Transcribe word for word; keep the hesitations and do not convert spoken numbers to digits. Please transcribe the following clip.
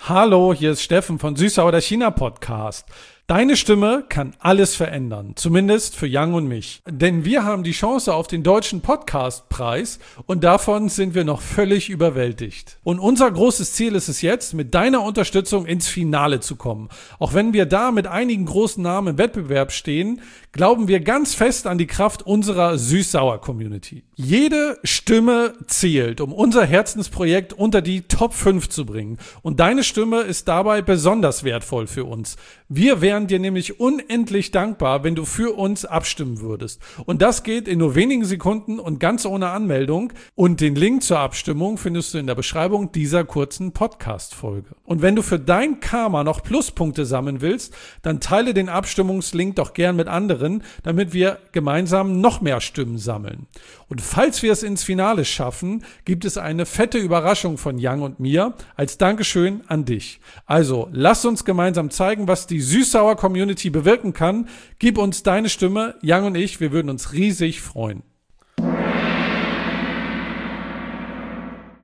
Hallo, hier ist Steffen von Süßsauer der China Podcast. Deine Stimme kann alles verändern, zumindest für Yang und mich. Denn wir haben die Chance auf den Deutschen Podcastpreis und davon sind wir noch völlig überwältigt. Und unser großes Ziel ist es jetzt, mit deiner Unterstützung ins Finale zu kommen. Auch wenn wir da mit einigen großen Namen im Wettbewerb stehen, glauben wir ganz fest an die Kraft unserer Süß-Sauer-Community. Jede Stimme zählt, um unser Herzensprojekt unter die Top fünf zu bringen. Und deine Stimme ist dabei besonders wertvoll für uns. Wir wären dir nämlich unendlich dankbar, wenn du für uns abstimmen würdest. Und das geht in nur wenigen Sekunden und ganz ohne Anmeldung. Und den Link zur Abstimmung findest du in der Beschreibung dieser kurzen Podcast-Folge. Und wenn du für dein Karma noch Pluspunkte sammeln willst, dann teile den Abstimmungslink doch gern mit anderen, damit wir gemeinsam noch mehr Stimmen sammeln. Und falls wir es ins Finale schaffen, gibt es eine fette Überraschung von Yang und mir als Dankeschön an dich. Also, lass uns gemeinsam zeigen, was die Süß-Sauer-Community bewirken kann. Gib uns deine Stimme, Yang und ich, wir würden uns riesig freuen.